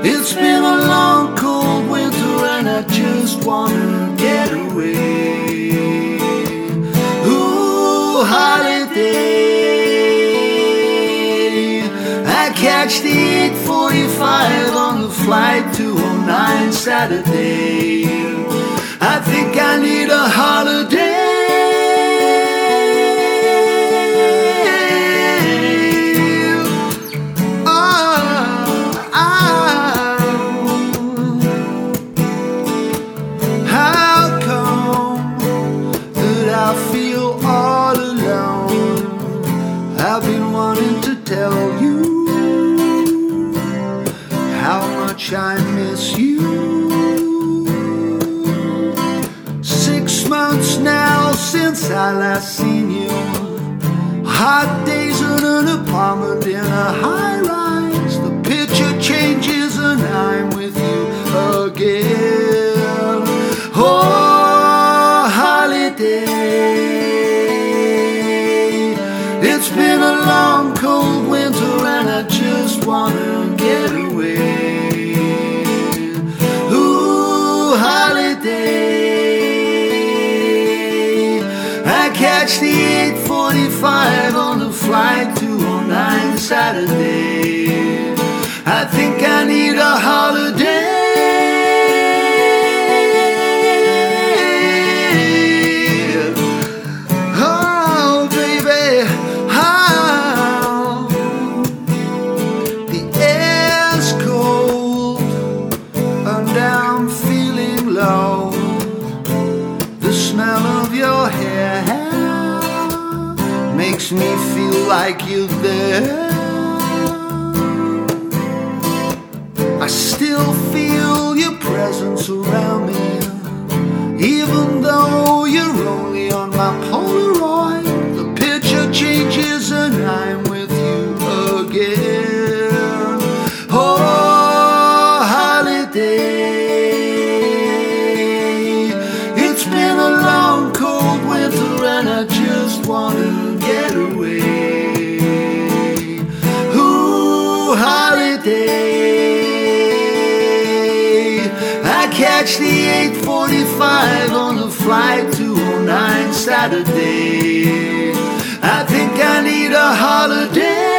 It's been a long, cold winter and I just wanna get away. Ooh, holiday. I catch the 8:45 on the flight 209 Saturday. I think I need a holiday. I feel all alone. I've been wanting to tell you how much I miss you. 6 months now since I last seen you. Hot days in an apartment in a high rise. The picture changes and I'm with you again. Oh, holiday. It's been a long, cold winter and I just wanna get away. Ooh, holiday. I catch the 8:45 on the flight 209 Saturday. I think I need a holiday. I'm feeling low. The smell of your hair makes me feel like you're there. I still feel your presence around me, even though you're only on my Polaroid. The picture changes and I'm with you again. Oh, holiday. And I just wanna get away. Ooh, holiday. I catch the 8:45 on the flight 209 Saturday. I think I need a holiday.